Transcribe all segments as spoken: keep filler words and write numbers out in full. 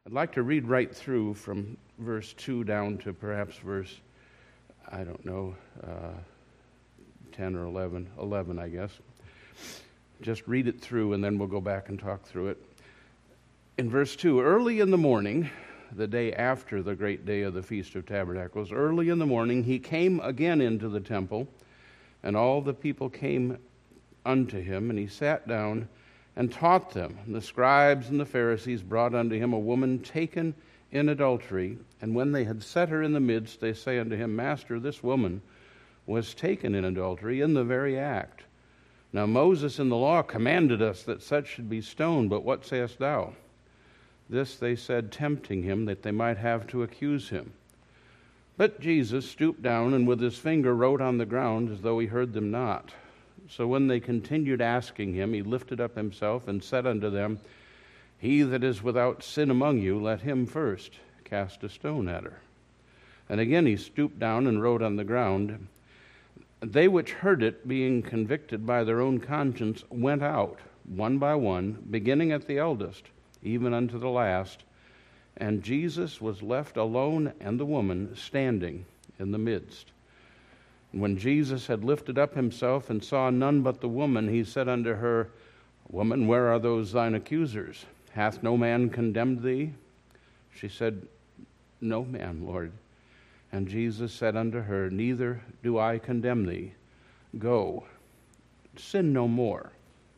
I'd like to read right through from verse two down to perhaps verse, I don't know, uh, ten or eleven, eleven, I guess. Just read it through, and then we'll go back and talk through it. In verse two, early in the morning, the day after the great day of the Feast of Tabernacles, early in the morning he came again into the temple, and all the people came unto him, and he sat down and taught them. And the scribes and the Pharisees brought unto him a woman taken in adultery, and when they had set her in the midst, they say unto him, Master, this woman was taken in adultery in the very act. Now Moses in the law commanded us that such should be stoned, but what sayest thou? This they said, tempting him, that they might have to accuse him. But Jesus stooped down, and with his finger wrote on the ground, as though he heard them not. So when they continued asking him, he lifted up himself and said unto them, He that is without sin among you, let him first cast a stone at her. And again he stooped down and wrote on the ground. They which heard it, being convicted by their own conscience, went out, one by one, beginning at the eldest, even unto the last. And Jesus was left alone, and the woman standing in the midst. And when Jesus had lifted up himself and saw none but the woman, he said unto her, Woman, where are those thine accusers? Hath no man condemned thee? She said, No man, Lord. And Jesus said unto her, Neither do I condemn thee. Go, sin no more.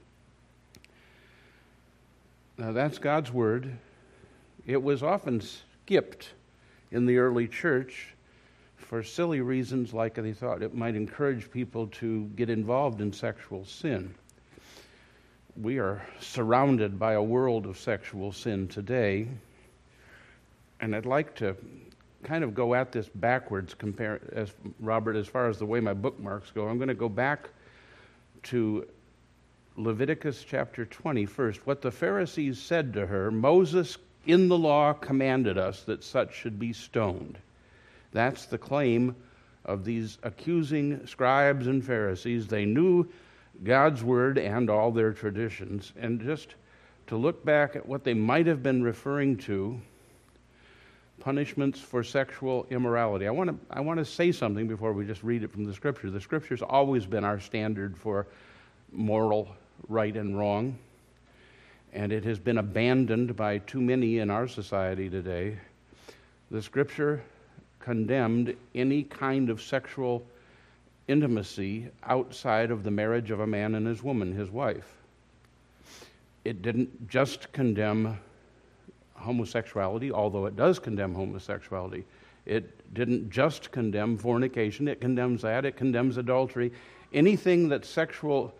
Now that's God's word. It was often skipped in the early church for silly reasons, like they thought it might encourage people to get involved in sexual sin. We are surrounded by a world of sexual sin today, and I'd like to kind of go at this backwards, compare as Robert, as far as the way my bookmarks go. I'm going to go back to Leviticus chapter twenty first. What the Pharisees said to her, Moses in the law commanded us that such should be stoned. That's the claim of these accusing scribes and Pharisees. They knew God's word and all their traditions. And just to look back at what they might have been referring to, punishments for sexual immorality. I want to I want to say something before we just read it from the Scripture. The Scripture's always been our standard for moral right and wrong, and it has been abandoned by too many in our society today. The Scripture condemned any kind of sexual intimacy outside of the marriage of a man and his woman, his wife. It didn't just condemn homosexuality, although it does condemn homosexuality. It didn't just condemn fornication. It condemns that. It condemns adultery. Anything that's sexual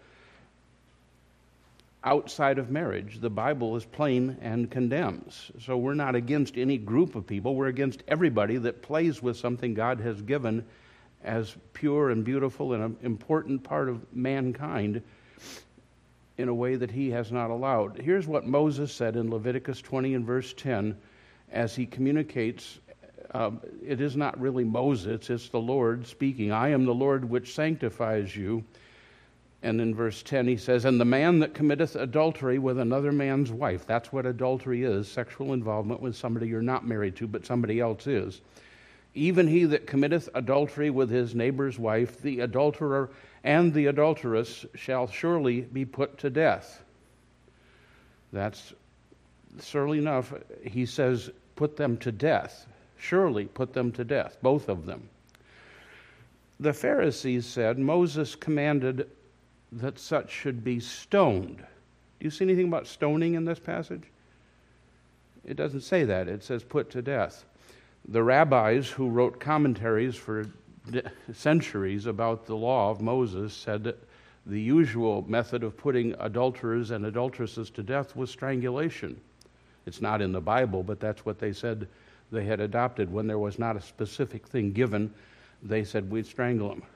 outside of marriage, the Bible is plain and condemns. So we're not against any group of people. We're against everybody that plays with something God has given as pure and beautiful and an important part of mankind in a way that he has not allowed. Here's what Moses said in Leviticus twenty and verse ten as he communicates. Uh, it is not really Moses, it's the Lord speaking. I am the Lord which sanctifies you. And in verse ten he says, And the man that committeth adultery with another man's wife. That's what adultery is, sexual involvement with somebody you're not married to, but somebody else is. Even he that committeth adultery with his neighbor's wife, the adulterer and the adulteress shall surely be put to death. That's surely enough. He says, put them to death. Surely put them to death, both of them. The Pharisees said, Moses commanded that such should be stoned. Do you see anything about stoning in this passage? It doesn't say that. It says put to death. The rabbis who wrote commentaries for centuries about the law of Moses said that the usual method of putting adulterers and adulteresses to death was strangulation. It's not in the Bible, but that's what they said they had adopted. When there was not a specific thing given, they said we'd strangle them.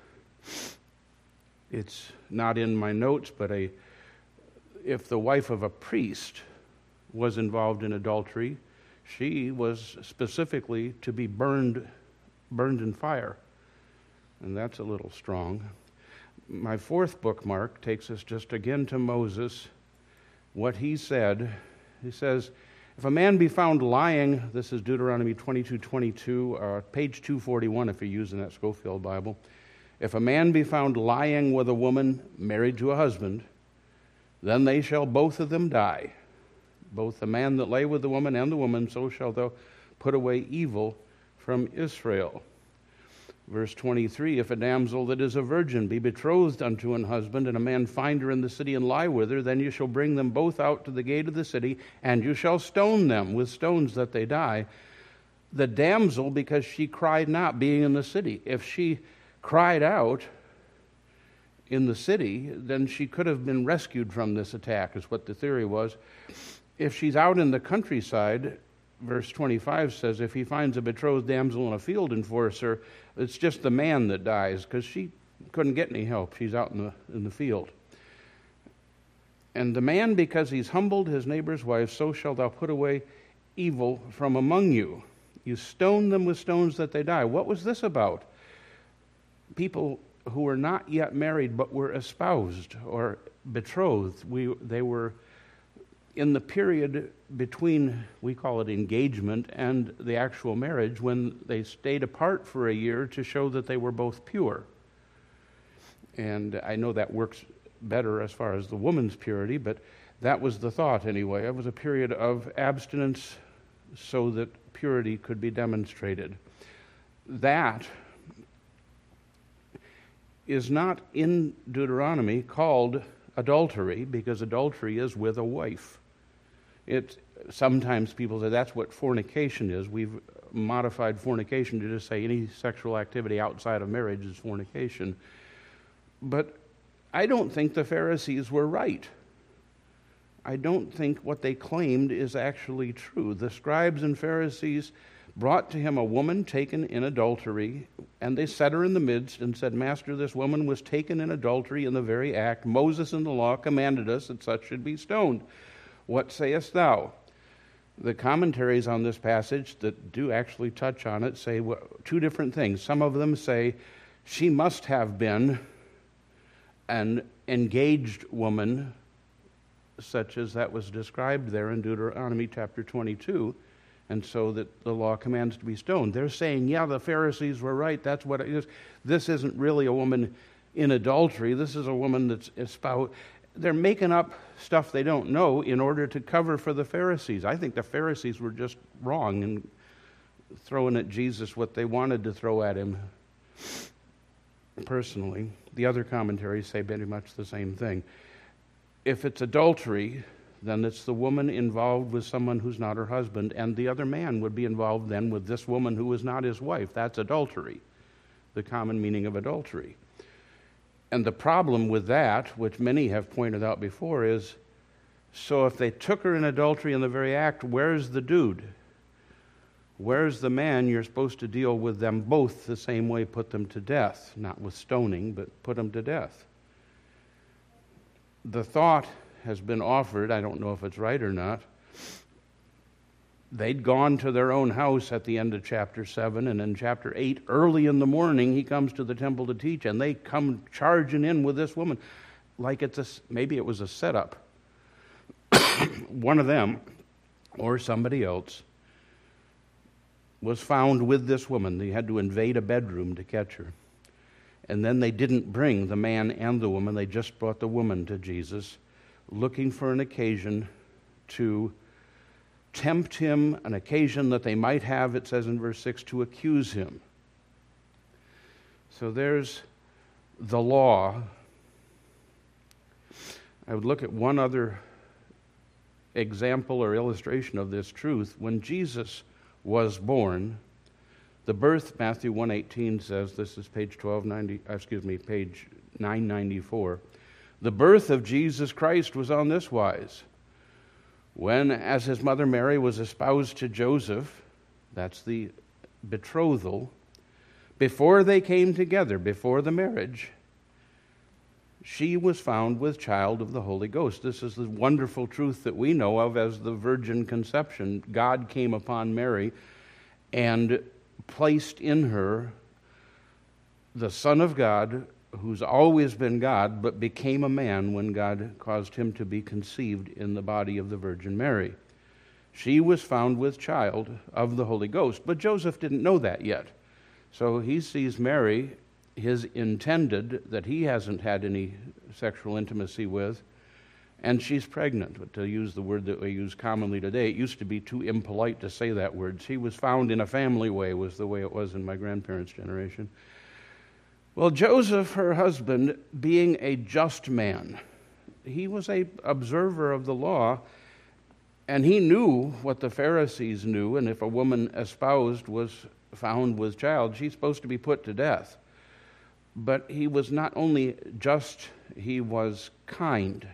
It's not in my notes, but a if the wife of a priest was involved in adultery, she was specifically to be burned burned in fire. And that's a little strong. My fourth bookmark takes us just again to Moses. What he said, he says, If a man be found lying, this is Deuteronomy twenty-two twenty-two, uh, page two forty-one if you're using that Schofield Bible. If a man be found lying with a woman married to a husband, then they shall both of them die. Both the man that lay with the woman and the woman, so shall thou put away evil from Israel. Verse twenty-three, if a damsel that is a virgin be betrothed unto an husband, and a man find her in the city and lie with her, then you shall bring them both out to the gate of the city, and you shall stone them with stones that they die. The damsel, because she cried not, being in the city. If she cried out in the city, then she could have been rescued from this attack, is what the theory was. If she's out in the countryside, verse twenty-five says, if he finds a betrothed damsel in a field and force her, it's just the man that dies, because she couldn't get any help. She's out in the in the field. And the man, because he's humbled his neighbor's wife, so shalt thou put away evil from among you. You stone them with stones that they die. What was this about? People who were not yet married but were espoused or betrothed. We they were in the period between, we call it engagement, and the actual marriage, when they stayed apart for a year to show that they were both pure. And I know that works better as far as the woman's purity, but that was the thought anyway. It was a period of abstinence so that purity could be demonstrated. That is not in Deuteronomy called adultery, because adultery is with a wife. It sometimes people say that's what fornication is. We've modified fornication to just say any sexual activity outside of marriage is fornication. But I don't think the Pharisees were right. I don't think what they claimed is actually true. The scribes and Pharisees brought to him a woman taken in adultery, and they set her in the midst and said, Master, this woman was taken in adultery in the very act. Moses in the law commanded us that such should be stoned. What sayest thou? The commentaries on this passage that do actually touch on it say two different things. Some of them say she must have been an engaged woman, such as that was described there in Deuteronomy chapter twenty-two, and so that the law commands to be stoned. They're saying, yeah, the Pharisees were right. That's what it is. This isn't really a woman in adultery. This is a woman that's espoused. They're making up stuff they don't know in order to cover for the Pharisees. I think the Pharisees were just wrong in throwing at Jesus what they wanted to throw at him personally. The other commentaries say pretty much the same thing. If it's adultery, then it's the woman involved with someone who's not her husband, and the other man would be involved then with this woman who is not his wife. That's adultery, the common meaning of adultery. And the problem with that, which many have pointed out before, is, so if they took her in adultery in the very act, where's the dude? Where's the man? You're supposed to deal with them both the same way, put them to death, not with stoning, but put them to death. The thought has been offered, I don't know if it's right or not, they'd gone to their own house at the end of chapter seven, and in chapter eight, early in the morning, he comes to the temple to teach, and they come charging in with this woman like it's a, maybe it was a setup. One of them, or somebody else, was found with this woman. They had to invade a bedroom to catch her. And then they didn't bring the man and the woman. They just brought the woman to Jesus, looking for an occasion to tempt him, an occasion that they might have, it says in verse six, to accuse him. So there's the law. I would look at one other example or illustration of this truth. When Jesus was born, the birth, Matthew one eighteen says, this is page twelve ninety, excuse me, page nine ninety-four. The birth of Jesus Christ was on this wise. When, as his mother Mary was espoused to Joseph, that's the betrothal, before they came together, before the marriage, she was found with child of the Holy Ghost. This is the wonderful truth that we know of as the virgin conception. God came upon Mary and placed in her the Son of God, who's always been God, but became a man when God caused him to be conceived in the body of the Virgin Mary. she was found with child of the Holy Ghost. But Joseph didn't know that yet. So he sees Mary, his intended, that he hasn't had any sexual intimacy with, and she's pregnant. But to use the word that we use commonly today, it used to be too impolite to say that word. She was found in a family way, was the way it was in my grandparents' generation. Well, Joseph, her husband, being a just man, he was a observer of the law, and he knew what the Pharisees knew, and if a woman espoused was found with child, she's supposed to be put to death. But he was not only just, he was kind,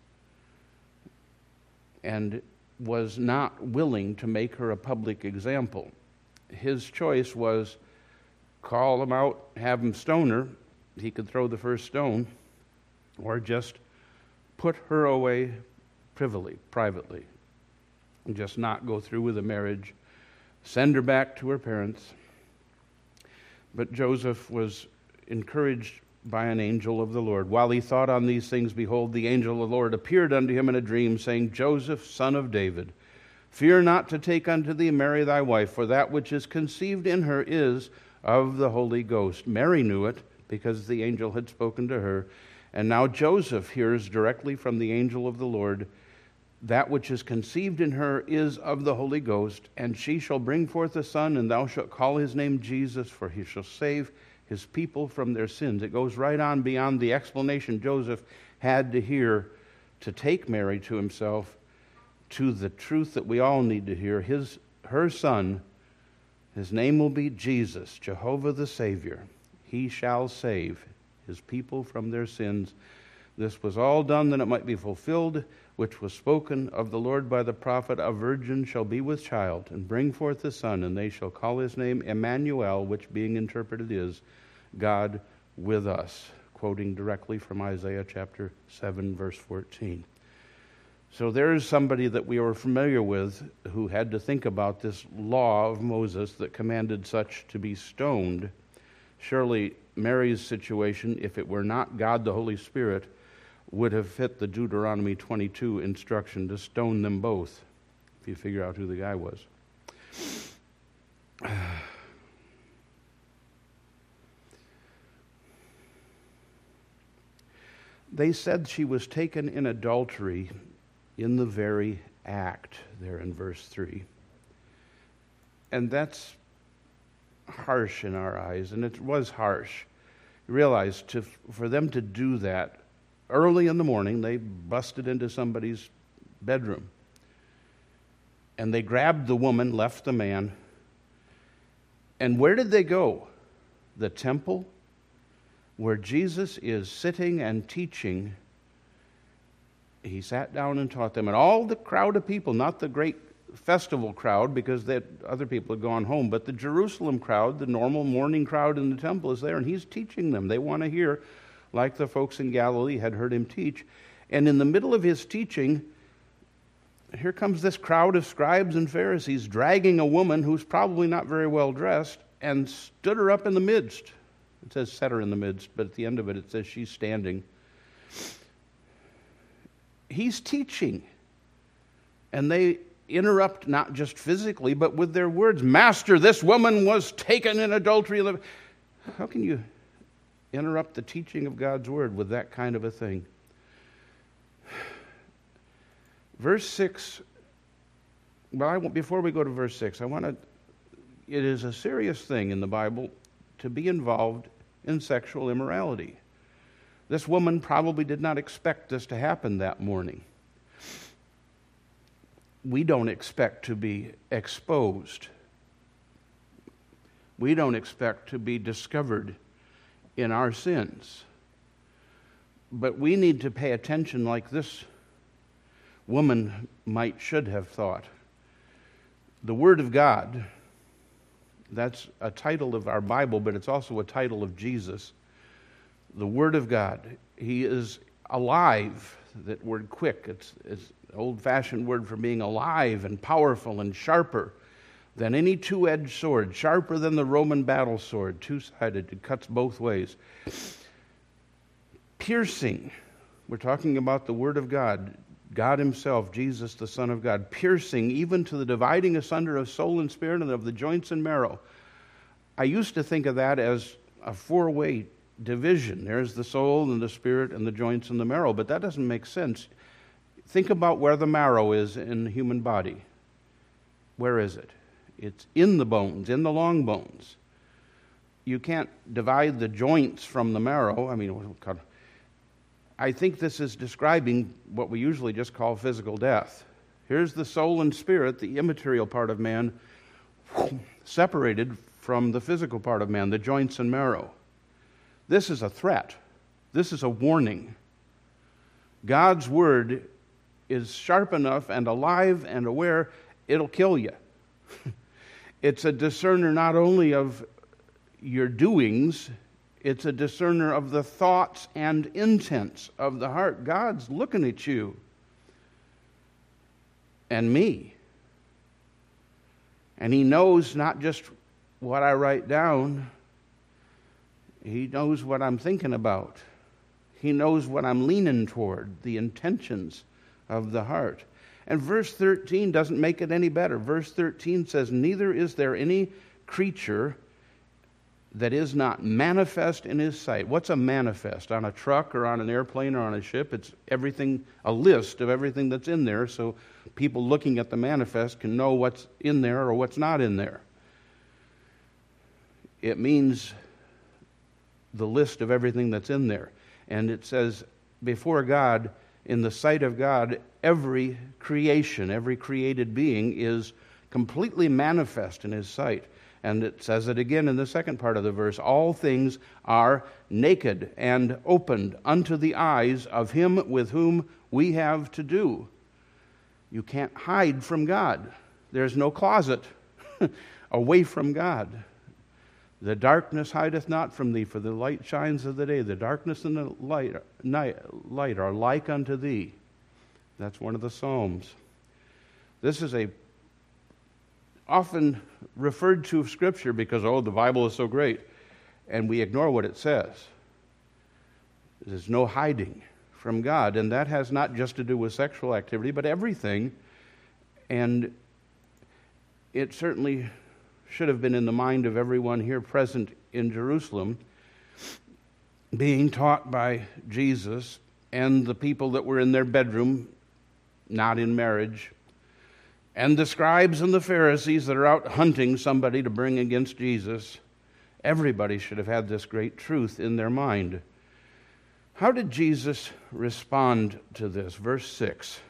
and was not willing to make her a public example. His choice was call them out, have them stone her. He could throw the first stone, or just put her away privily, privately, and just not go through with the marriage, send her back to her parents. But Joseph was encouraged by an angel of the Lord. While he thought on these things, behold, the angel of the Lord appeared unto him in a dream, saying, Joseph, son of David, fear not to take unto thee Mary thy wife, for that which is conceived in her is of the Holy Ghost. Mary knew it, because the angel had spoken to her. And now Joseph hears directly from the angel of the Lord, that which is conceived in her is of the Holy Ghost, and she shall bring forth a son, and thou shalt call his name Jesus, for he shall save his people from their sins. It goes right on beyond the explanation Joseph had to hear to take Mary to himself, to the truth that we all need to hear. His, her son, his name will be Jesus, Jehovah the Savior. He shall save his people from their sins. This was all done that it might be fulfilled, which was spoken of the Lord by the prophet, a virgin shall be with child, and bring forth a son, and they shall call his name Emmanuel, which being interpreted is God with us, quoting directly from Isaiah chapter seven, verse fourteen. So there is somebody that we are familiar with who had to think about this law of Moses that commanded such to be stoned. Surely Mary's situation, if it were not God the Holy Spirit, would have fit the Deuteronomy twenty-two instruction to stone them both, if you figure out who the guy was. They said she was taken in adultery in the very act, there in verse three. And that's harsh in our eyes, and it was harsh. You realize, to, for them to do that, early in the morning, they busted into somebody's bedroom. And they grabbed the woman, left the man. And where did they go? The temple, where Jesus is sitting and teaching. He sat down and taught them. And all the crowd of people, not the great festival crowd, because that other people had gone home, but the Jerusalem crowd, the normal morning crowd in the temple is there, and he's teaching them. They want to hear, like the folks in Galilee had heard him teach. And in the middle of his teaching, here comes this crowd of scribes and Pharisees dragging a woman who's probably not very well dressed and stood her up in the midst. It says set her in the midst, but at the end of it, it says she's standing. He's teaching. And they interrupt not just physically, but with their words. Master, this woman was taken in adultery. How can you interrupt the teaching of God's word with that kind of a thing? Verse six, well, I won't, before we go to verse six, I want to, it is a serious thing in the Bible to be involved in sexual immorality. This woman probably did not expect this to happen that morning. We don't expect to be exposed. We don't expect to be discovered in our sins. But we need to pay attention like this woman might should have thought. The Word of God, that's a title of our Bible, but it's also a title of Jesus. The Word of God, He is alive. That word quick, it's, it's an old-fashioned word for being alive and powerful and sharper than any two-edged sword, sharper than the Roman battle sword, two-sided, it cuts both ways. Piercing, we're talking about the Word of God, God himself, Jesus, the Son of God, piercing even to the dividing asunder of soul and spirit and of the joints and marrow. I used to think of that as a four-way division. There's the soul and the spirit and the joints and the marrow, but that doesn't make sense. Think about where the marrow is in the human body. Where is it? It's in the bones, in the long bones. You can't divide the joints from the marrow. I mean, I think this is describing what we usually just call physical death. Here's the soul and spirit, the immaterial part of man, separated from the physical part of man, the joints and marrow. This is a threat. This is a warning. God's word is sharp enough and alive and aware, it'll kill you. It's a discerner not only of your doings, it's a discerner of the thoughts and intents of the heart. God's looking at you and me. And he knows not just what I write down, he knows what I'm thinking about. He knows what I'm leaning toward, the intentions of the heart. And verse thirteen doesn't make it any better. Verse thirteen says, neither is there any creature that is not manifest in his sight. What's a manifest? On a truck or on an airplane or on a ship, it's everything, a list of everything that's in there, so people looking at the manifest can know what's in there or what's not in there. It means the list of everything that's in there. And it says, before God, in the sight of God, every creation, every created being is completely manifest in his sight. And it says it again in the second part of the verse, all things are naked and opened unto the eyes of him with whom we have to do. You can't hide from God. There's no closet away from God. The darkness hideth not from thee, for the light shines of the day. The darkness and the light, night, light are like unto thee. That's one of the Psalms. This is a often referred to Scripture because, oh, the Bible is so great, and we ignore what it says. There's no hiding from God, and that has not just to do with sexual activity, but everything. And it certainly should have been in the mind of everyone here present in Jerusalem, being taught by Jesus and the people that were in their bedroom, not in marriage, and the scribes and the Pharisees that are out hunting somebody to bring against Jesus. Everybody should have had this great truth in their mind. How did Jesus respond to this? Verse six.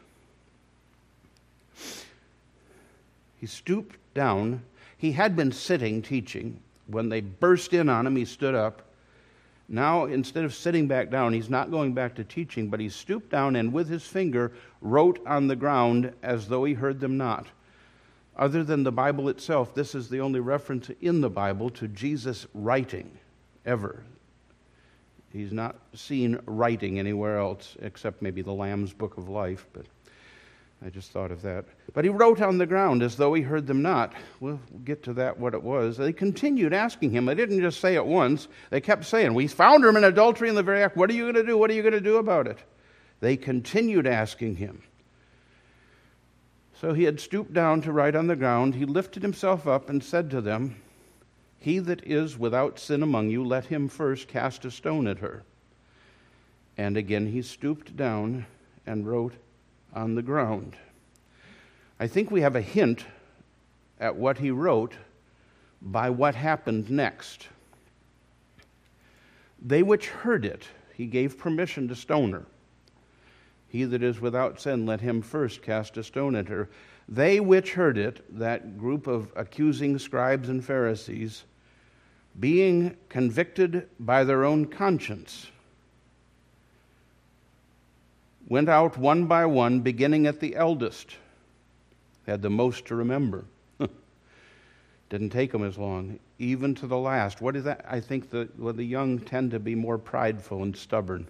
He stooped down. He had been sitting teaching. When they burst in on him, he stood up. Now, instead of sitting back down, he's not going back to teaching, but he stooped down and with his finger wrote on the ground as though he heard them not. Other than the Bible itself, this is the only reference in the Bible to Jesus writing, ever. He's not seen writing anywhere else, except maybe the Lamb's Book of Life, but I just thought of that. But he wrote on the ground as though he heard them not. We'll get to that, what it was. They continued asking him. They didn't just say it once. They kept saying, we found him in adultery in the very act. What are you going to do? What are you going to do about it? They continued asking him. So he had stooped down to write on the ground. He lifted himself up and said to them, he that is without sin among you, let him first cast a stone at her. And again he stooped down and wrote on the ground. I think we have a hint at what he wrote by what happened next. They which heard it, he gave permission to stone her. He that is without sin, let him first cast a stone at her. They which heard it, that group of accusing scribes and Pharisees, being convicted by their own conscience, went out one by one, beginning at the eldest. Had the most to remember. Didn't take them as long, even to the last. What is that? I think that well, the young tend to be more prideful and stubborn.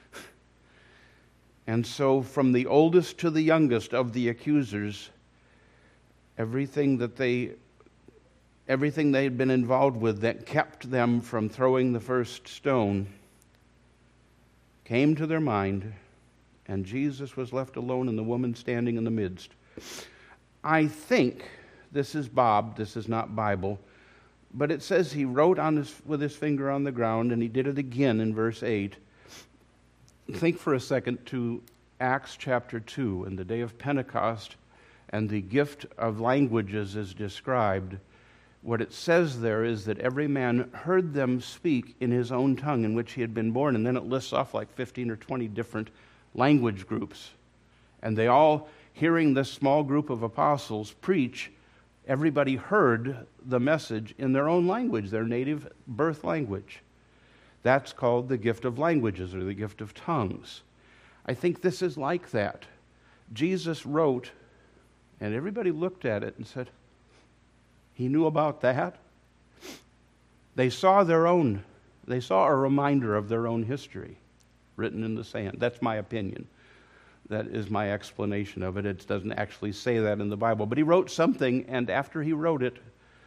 And so from the oldest to the youngest of the accusers, everything that they everything they had been involved with that kept them from throwing the first stone came to their mind, and Jesus was left alone, and the woman standing in the midst. I think this is Bob, this is not Bible, but it says he wrote on his, with his finger on the ground, and he did it again in verse eight. Think for a second to Acts chapter two, and the day of Pentecost, and the gift of languages is described. What it says there is that every man heard them speak in his own tongue in which he had been born, and then it lists off like fifteen or twenty different language groups. And they all, hearing this small group of apostles preach, everybody heard the message in their own language, their native birth language. That's called the gift of languages, or the gift of tongues. I think this is like that. Jesus wrote, and everybody looked at it and said, he knew about that. They saw their own, they saw a reminder of their own history written in the sand. That's my opinion. That is my explanation of it. It doesn't actually say that in the Bible. But he wrote something, and after he wrote it,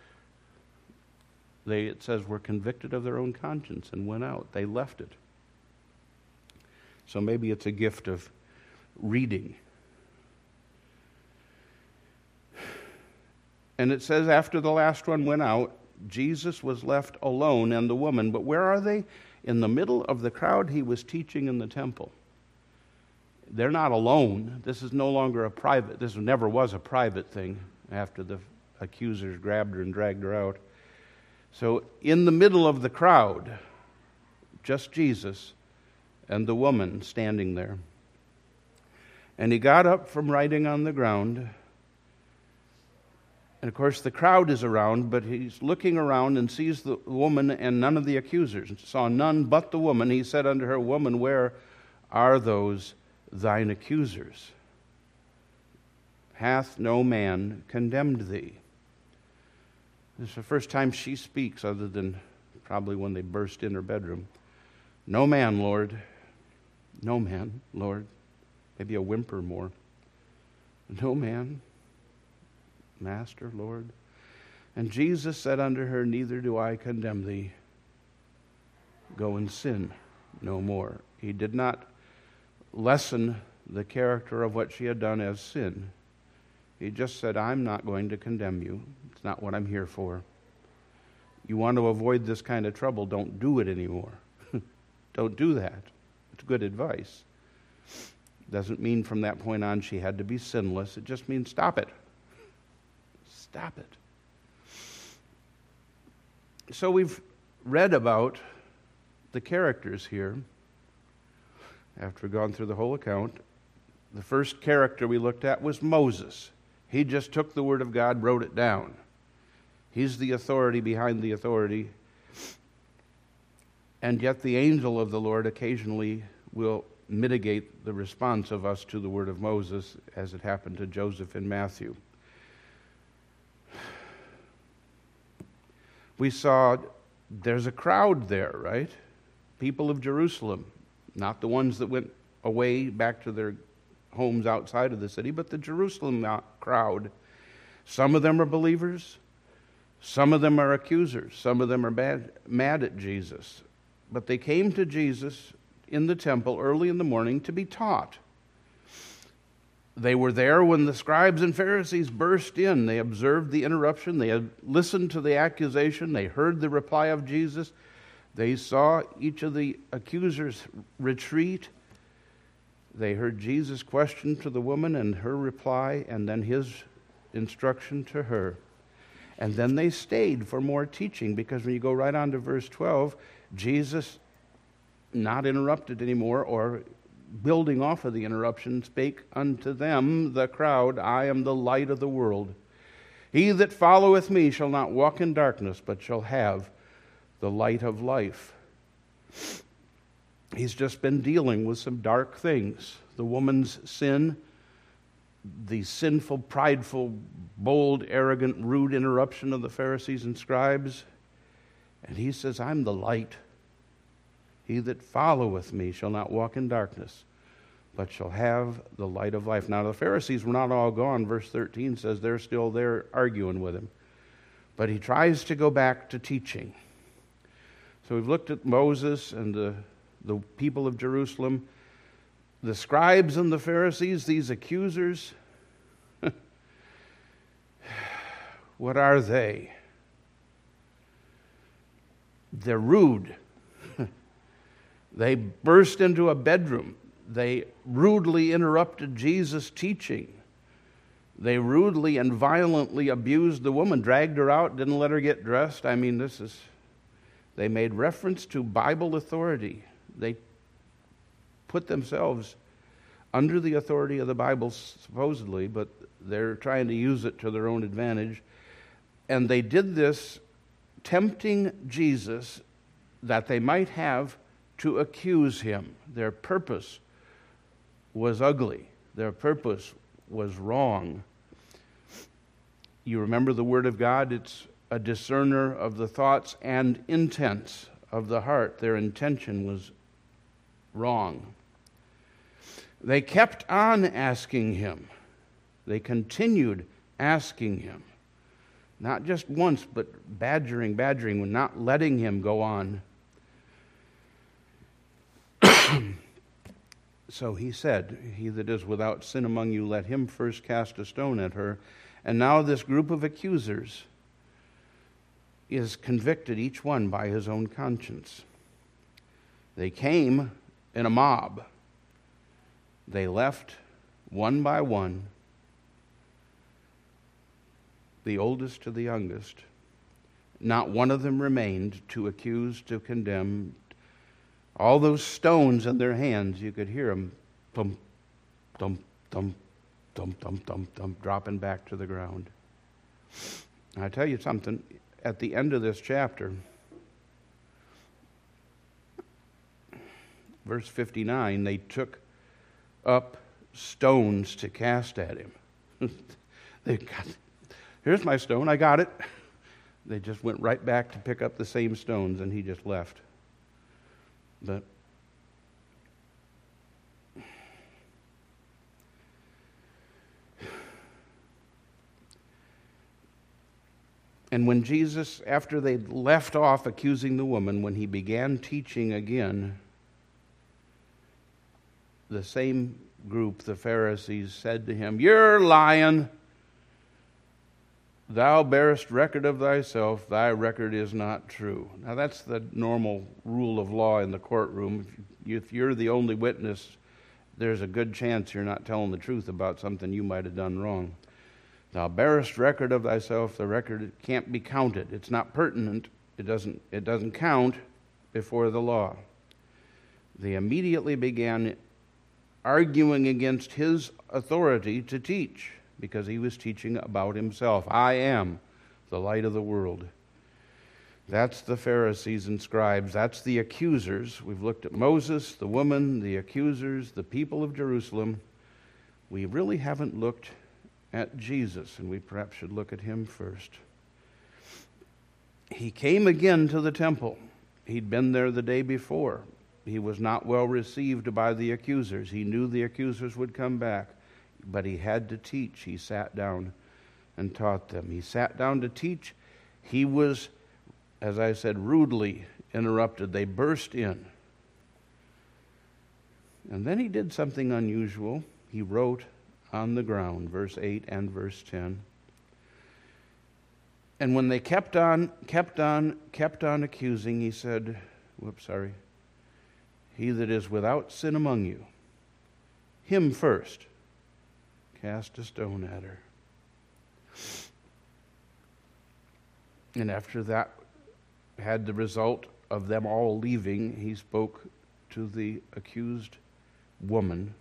they, it says, were convicted of their own conscience and went out. They left it. So maybe it's a gift of reading. And it says after the last one went out, Jesus was left alone and the woman. But where are they? In the middle of the crowd, he was teaching in the temple. They're not alone. This is no longer a private, this never was a private thing after the accusers grabbed her and dragged her out. So in the middle of the crowd, just Jesus and the woman standing there. And he got up from writing on the ground. And of course the crowd is around, but he's looking around and sees the woman and none of the accusers. Saw none but the woman. He said unto her, Woman, where are those thine accusers? Hath no man condemned thee? This is the first time she speaks, other than probably when they burst in her bedroom. No man, Lord. No man, Lord. Maybe a whimper more. No man. Master, Lord. And Jesus said unto her, Neither do I condemn thee. Go and sin no more. He did not lessen the character of what she had done as sin. He just said, I'm not going to condemn you. It's not what I'm here for. You want to avoid this kind of trouble, don't do it anymore. Don't do that. It's good advice. Doesn't mean from that point on she had to be sinless. It just means stop it. Stop it. So we've read about the characters here. After we've gone through the whole account, the first character we looked at was Moses. He just took the Word of God, wrote it down. He's the authority behind the authority. And yet the angel of the Lord occasionally will mitigate the response of us to the word of Moses, as it happened to Joseph in Matthew. We saw there's a crowd there, right? People of Jerusalem, not the ones that went away back to their homes outside of the city, but the Jerusalem crowd. Some of them are believers. Some of them are accusers. Some of them are bad, mad at Jesus. But they came to Jesus in the temple early in the morning to be taught. They were there when the scribes and Pharisees burst in. They observed the interruption. They had listened to the accusation. They heard the reply of Jesus. They saw each of the accusers retreat. They heard Jesus' question to the woman and her reply, and then his instruction to her. And then they stayed for more teaching, because when you go right on to verse twelve, Jesus, not interrupted anymore, or building off of the interruption, spake unto them, the crowd, I am the light of the world. He that followeth me shall not walk in darkness, but shall have the light of life. He's just been dealing with some dark things. The woman's sin, the sinful, prideful, bold, arrogant, rude interruption of the Pharisees and scribes. And he says, I'm the light. He that followeth me shall not walk in darkness, but shall have the light of life. Now the Pharisees were not all gone. Verse thirteen says they're still there arguing with him. But he tries to go back to teaching. So we've looked at Moses and the, the people of Jerusalem. The scribes and the Pharisees, these accusers, what are they? They're rude. They burst into a bedroom. They rudely interrupted Jesus' teaching. They rudely and violently abused the woman, dragged her out, didn't let her get dressed. I mean, this is, they made reference to Bible authority. They put themselves under the authority of the Bible, supposedly, but they're trying to use it to their own advantage. And they did this tempting Jesus that they might have to accuse him. Their purpose was ugly. Their purpose was wrong. You remember the Word of God? It's a discerner of the thoughts and intents of the heart. Their intention was wrong. They kept on asking him. They continued asking him. Not just once, but badgering, badgering, not letting him go on. So he said, "He that is without sin among you, let him first cast a stone at her." And now this group of accusers is convicted, each one by his own conscience. They came in a mob. They left one by one, the oldest to the youngest. Not one of them remained to accuse, to condemn. All those stones in their hands, you could hear them thump, thump, thump, thump, thump, thump, thump, dropping back to the ground. And I tell you something, at the end of this chapter, verse fifty-nine, they took up stones to cast at him. They got, here's my stone, I got it. They just went right back to pick up the same stones, and he just left. But and when Jesus, after they left off accusing the woman, when he began teaching again, the same group, the Pharisees, said to him, "You're lying. Thou bearest record of thyself, thy record is not true." Now that's the normal rule of law in the courtroom. If you're the only witness, there's a good chance you're not telling the truth about something you might have done wrong. Thou bearest record of thyself, the record can't be counted. It's not pertinent. It doesn't, it doesn't count before the law. They immediately began arguing against his authority to teach, because he was teaching about himself. I am the light of the world. That's the Pharisees and scribes. That's the accusers. We've looked at Moses, the woman, the accusers, the people of Jerusalem. We really haven't looked at Jesus, and we perhaps should look at him first. He came again to the temple. He'd been there the day before. He was not well received by the accusers. He knew the accusers would come back. But he had to teach. He sat down and taught them. He sat down to teach. He was, as I said, rudely interrupted. They burst in. And then he did something unusual. He wrote on the ground, verse eight and verse ten. And when they kept on, kept on, kept on accusing, he said, whoops, sorry, "He that is without sin among you, him first cast a stone at her." And after that had the result of them all leaving, he spoke to the accused woman.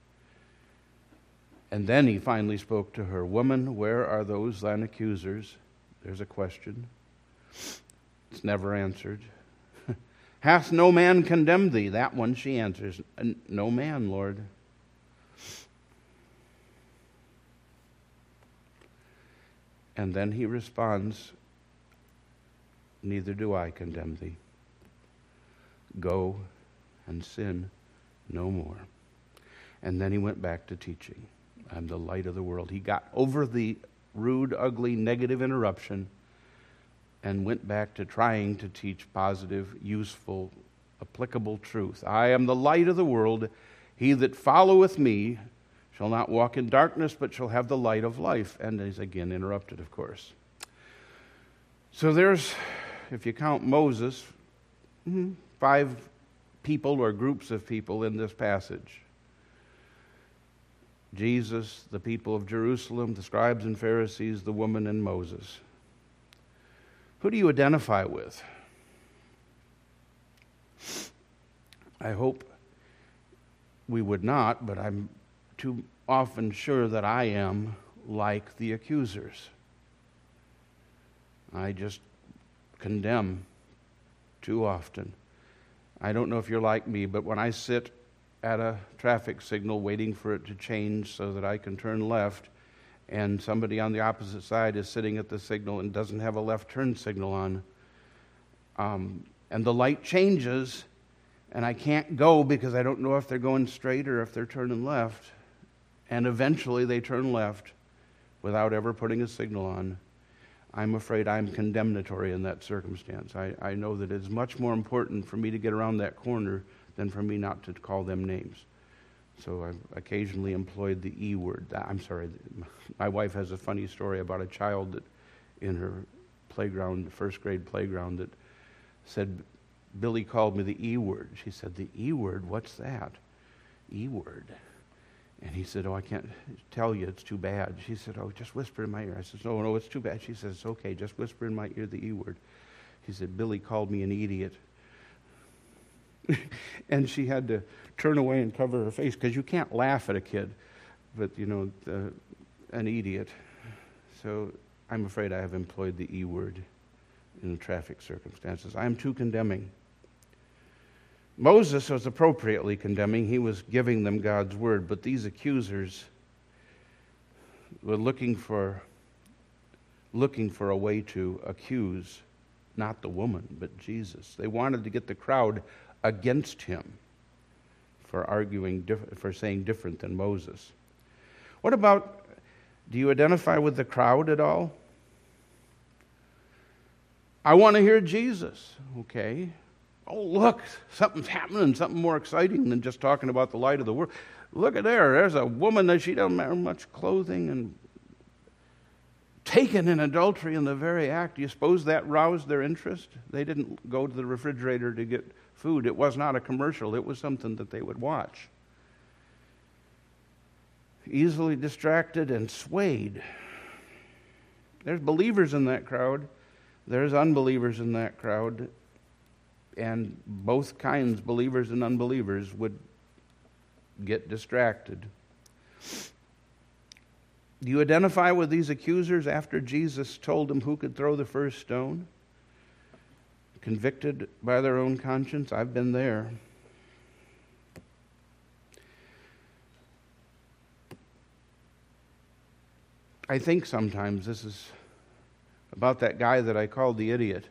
And then he finally spoke to her. "Woman, where are those thine accusers?" There's a question. It's never answered. "Hath no man condemned thee?" That one she answers, "No man, Lord." And then he responds, "Neither do I condemn thee. Go and sin no more." And then he went back to teaching. I'm the light of the world. He got over the rude, ugly, negative interruption and went back to trying to teach positive, useful, applicable truth. I am the light of the world. He that followeth me shall not walk in darkness, but shall have the light of life. And he's again interrupted, of course. So there's, if you count Moses, five people or groups of people in this passage. Jesus, the people of Jerusalem, the scribes and Pharisees, the woman, and Moses. Who do you identify with? I hope we would not, but I'm too often sure that I am like the accusers. I just condemn too often. I don't know if you're like me, but when I sit at a traffic signal waiting for it to change so that I can turn left, and somebody on the opposite side is sitting at the signal and doesn't have a left turn signal on, um, and the light changes, and I can't go because I don't know if they're going straight or if they're turning left, and eventually they turn left without ever putting a signal on, I'm afraid I'm condemnatory in that circumstance. I, I know that it's much more important for me to get around that corner than for me not to call them names. So I've occasionally employed the E word. I'm sorry, my wife has a funny story about a child that in her playground, first grade playground, that said, Billy called me the E word. She said, the E word, what's that? E word. And he said, oh, I can't tell you, it's too bad. She said, oh, just whisper in my ear. I said, no, no, it's too bad. She said, it's okay, just whisper in my ear the E word. He said, Billy called me an idiot. And she had to turn away and cover her face because you can't laugh at a kid, but, you know, the, an idiot. So I'm afraid I have employed the E word in traffic circumstances. I am too condemning. Moses was appropriately condemning. He was giving them God's word, but these accusers were looking for, looking for a way to accuse not the woman, but Jesus. They wanted to get the crowd against him for arguing, diff- for saying different than Moses. What about, do you identify with the crowd at all? I want to hear Jesus. Okay. Oh, look, something's happening, something more exciting than just talking about the light of the world. Look at there, there's a woman that she doesn't wear much clothing and taken in adultery in the very act. Do you suppose that roused their interest? They didn't go to the refrigerator to get food. It was not a commercial. It was something that they would watch. Easily distracted and swayed. There's believers in that crowd. There's unbelievers in that crowd. And both kinds, believers and unbelievers, would get distracted. Do you identify with these accusers after Jesus told them who could throw the first stone? Convicted by their own conscience? I've been there. I think sometimes this is about that guy that I called the idiot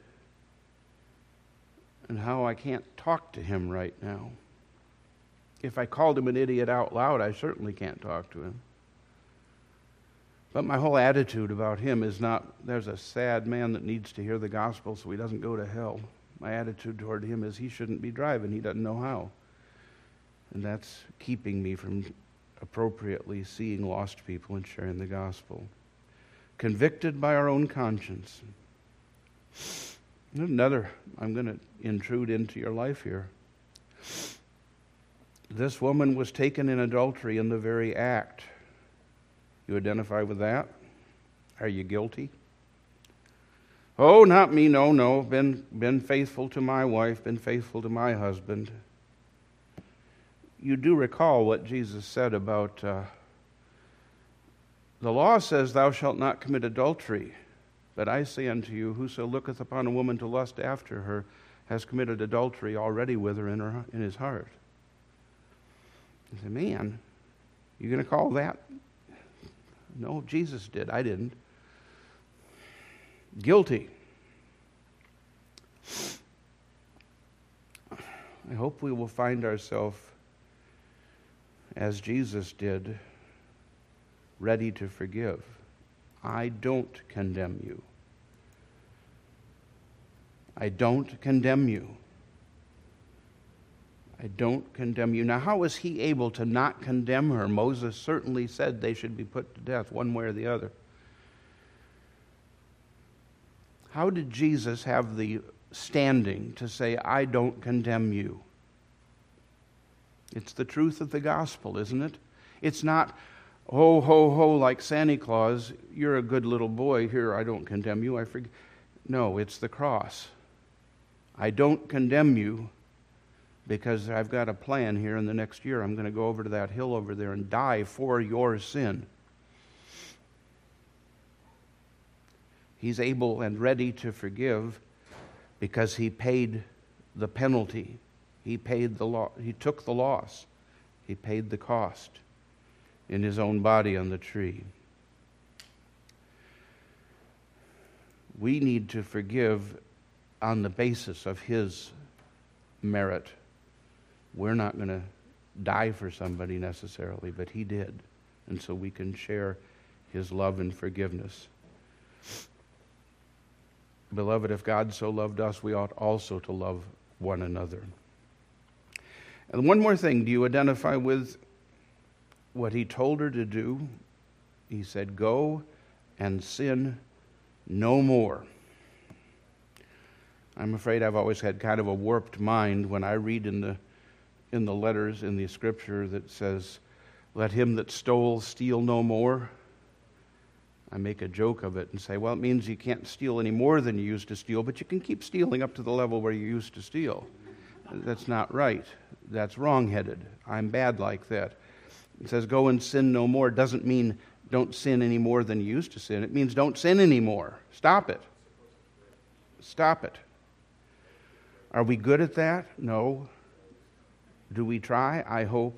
and how I can't talk to him right now. If I called him an idiot out loud, I certainly can't talk to him. But my whole attitude about him is not, there's a sad man that needs to hear the gospel so he doesn't go to hell. My attitude toward him is he shouldn't be driving. He doesn't know how. And that's keeping me from appropriately seeing lost people and sharing the gospel. Convicted by our own conscience. Another, I'm going to intrude into your life here. This woman was taken in adultery in the very act. You identify with that? Are you guilty? Oh, not me, no, no. Been, been faithful to my wife, been faithful to my husband. You do recall what Jesus said about, uh, the law says, thou shalt not commit adultery. But I say unto you, whoso looketh upon a woman to lust after her has committed adultery already with her in, her, in his heart. I said, man, you going to call that? No, Jesus did. I didn't. Guilty. I hope we will find ourselves, as Jesus did, ready to forgive. I don't condemn you. I don't condemn you. I don't condemn you. Now, how was he able to not condemn her? Moses certainly said they should be put to death one way or the other. How did Jesus have the standing to say, I don't condemn you? It's the truth of the gospel, isn't it? It's not, ho, ho, ho, like Santa Claus, you're a good little boy, here, I don't condemn you, I forgive. No, it's the cross. I don't condemn you because I've got a plan here in the next year. I'm going to go over to that hill over there and die for your sin. He's able and ready to forgive because he paid the penalty. He paid the lo- He took the loss. He paid the cost in his own body on the tree. We need to forgive on the basis of his merit. We're not going to die for somebody necessarily, but he did. And so we can share his love and forgiveness. Beloved, if God so loved us, we ought also to love one another. And one more thing, do you identify with what he told her to do? He said, go and sin no more. I'm afraid I've always had kind of a warped mind when I read in the in the letters in the scripture that says, let him that stole steal no more. I make a joke of it and say, well, it means you can't steal any more than you used to steal, but you can keep stealing up to the level where you used to steal. That's not right. That's wrong-headed. I'm bad like that. It says, go and sin no more. Doesn't mean don't sin any more than you used to sin. It means don't sin anymore. Stop it. Stop it. Are we good at that? No. Do we try? I hope.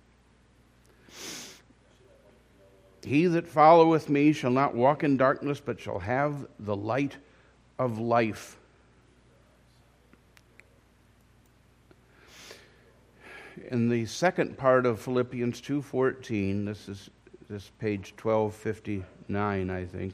He that followeth me shall not walk in darkness, but shall have the light of life. In the second part of Philippians two fourteen, this is this page twelve fifty-nine, I think.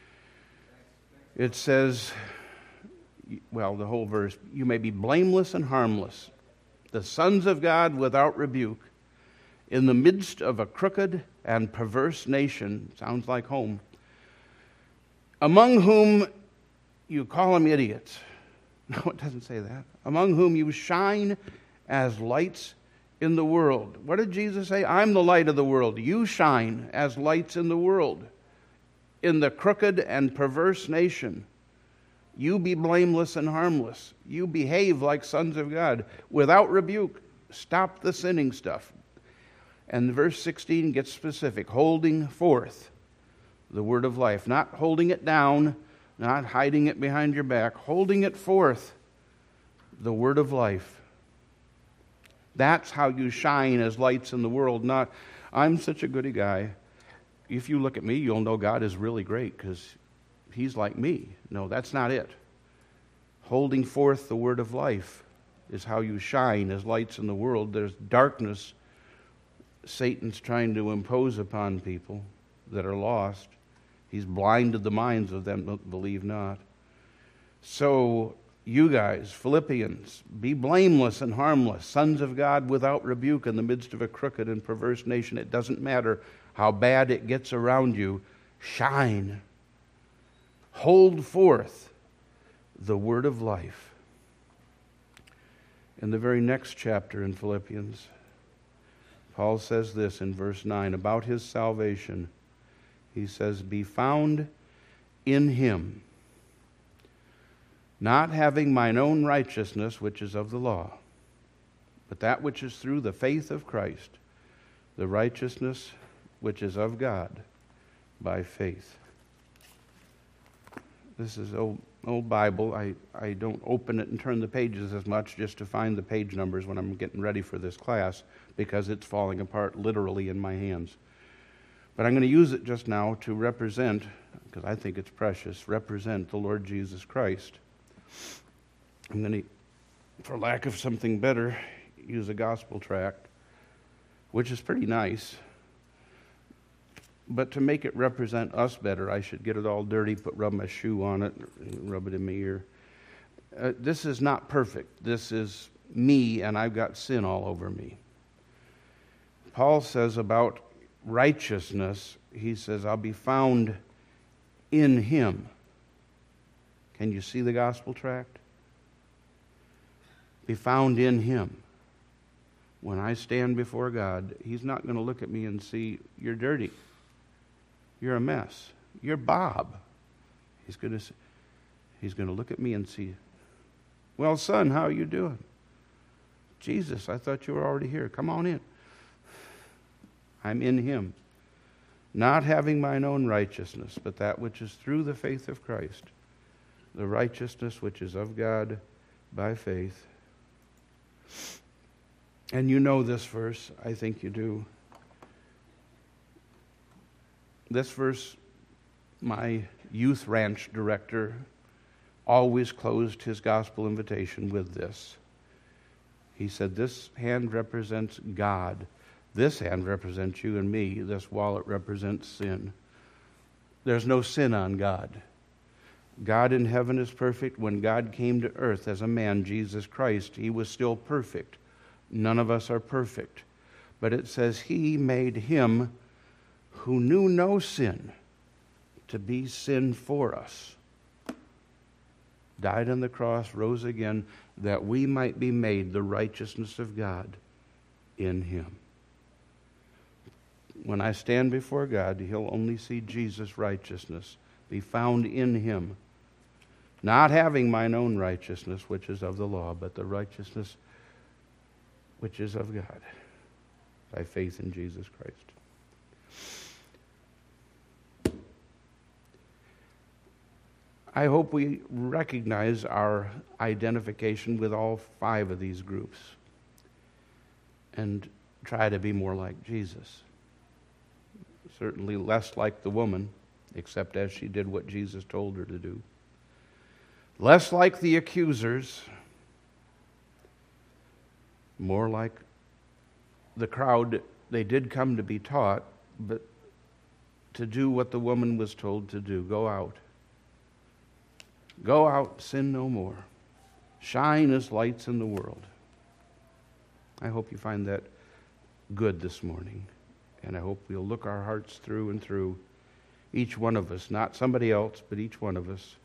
It says, well, the whole verse, you may be blameless and harmless, the sons of God without rebuke, in the midst of a crooked and perverse nation, sounds like home, among whom you call them idiots. No, it doesn't say that. Among whom you shine as lights in the world. What did Jesus say? I'm the light of the world. You shine as lights in the world. In the crooked and perverse nation, you be blameless and harmless. You behave like sons of God without rebuke. Stop the sinning stuff. And verse sixteen gets specific. Holding forth the word of life. Not holding it down, not hiding it behind your back. Holding it forth, the word of life. That's how you shine as lights in the world. Not, I'm such a goody guy. If you look at me, you'll know God is really great because he's like me. No, that's not it. Holding forth the word of life is how you shine as lights in the world. There's darkness Satan's trying to impose upon people that are lost. He's blinded the minds of them that believe not. So you guys, Philippians, be blameless and harmless, sons of God without rebuke in the midst of a crooked and perverse nation. It doesn't matter how bad it gets around you. Shine. Hold forth the word of life. In the very next chapter in Philippians, Paul says this in verse nine about his salvation. He says, be found in him, not having mine own righteousness, which is of the law, but that which is through the faith of Christ, the righteousness which is of God by faith. This is old, old Bible. I, I don't open it and turn the pages as much just to find the page numbers when I'm getting ready for this class because it's falling apart literally in my hands. But I'm going to use it just now to represent, because I think it's precious, represent the Lord Jesus Christ. I'm going to, for lack of something better, use a gospel tract, which is pretty nice. But to make it represent us better, I should get it all dirty, put rub my shoe on it, rub it in my ear. Uh, this is not perfect. This is me and I've got sin all over me. Paul says about righteousness, he says, I'll be found in him. Can you see the gospel tract? Be found in him. When I stand before God, he's not going to look at me and see, you're dirty. You're a mess. You're Bob. He's going to, he's going to look at me and see, well, son, how are you doing? Jesus, I thought you were already here. Come on in. I'm in him. Not having mine own righteousness, but that which is through the faith of Christ, the righteousness which is of God by faith. And you know this verse, I think you do. This verse, my youth ranch director always closed his gospel invitation with this. He said, this hand represents God. This hand represents you and me. This wallet represents sin. There's no sin on God. God in heaven is perfect. When God came to earth as a man, Jesus Christ, he was still perfect. None of us are perfect. But it says he made him who knew no sin to be sin for us. Died on the cross, rose again, that we might be made the righteousness of God in him. When I stand before God, he'll only see Jesus' righteousness, be found in him. Not having mine own righteousness, which is of the law, but the righteousness which is of God, by faith in Jesus Christ. I hope we recognize our identification with all five of these groups and try to be more like Jesus. Certainly less like the woman, except as she did what Jesus told her to do. Less like the accusers, more like the crowd. They did come to be taught, but to do what the woman was told to do. Go out. Go out, sin no more. Shine as lights in the world. I hope you find that good this morning. And I hope we'll look our hearts through and through, each one of us, not somebody else, but each one of us.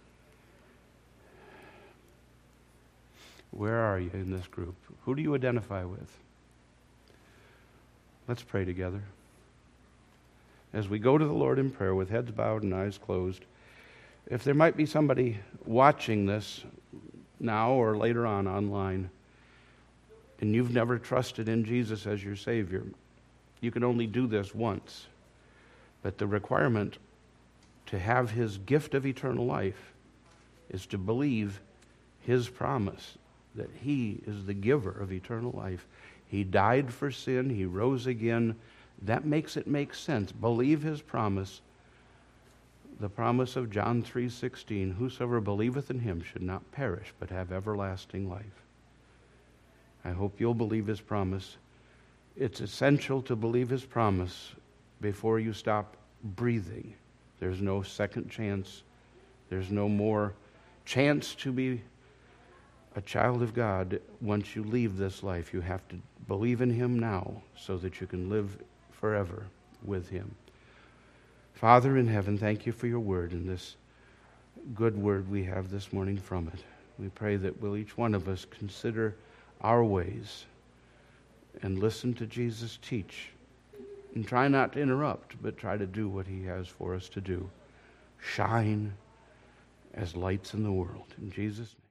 Where are you in this group? Who do you identify with? Let's pray together. As we go to the Lord in prayer with heads bowed and eyes closed, if there might be somebody watching this now or later on online, and you've never trusted in Jesus as your Savior, you can only do this once. But the requirement to have his gift of eternal life is to believe his promise that he is the giver of eternal life. He died for sin. He rose again. That makes it make sense. Believe his promise. The promise of John three sixteen, whosoever believeth in him should not perish, but have everlasting life. I hope you'll believe his promise. It's essential to believe his promise before you stop breathing. There's no second chance. There's no more chance to be a child of God once you leave this life. You have to believe in him now so that you can live forever with him. Father in heaven, thank you for your word and this good word we have this morning from it. We pray that will each one of us consider our ways and listen to Jesus teach. And try not to interrupt, but try to do what he has for us to do. Shine as lights in the world. In Jesus' name.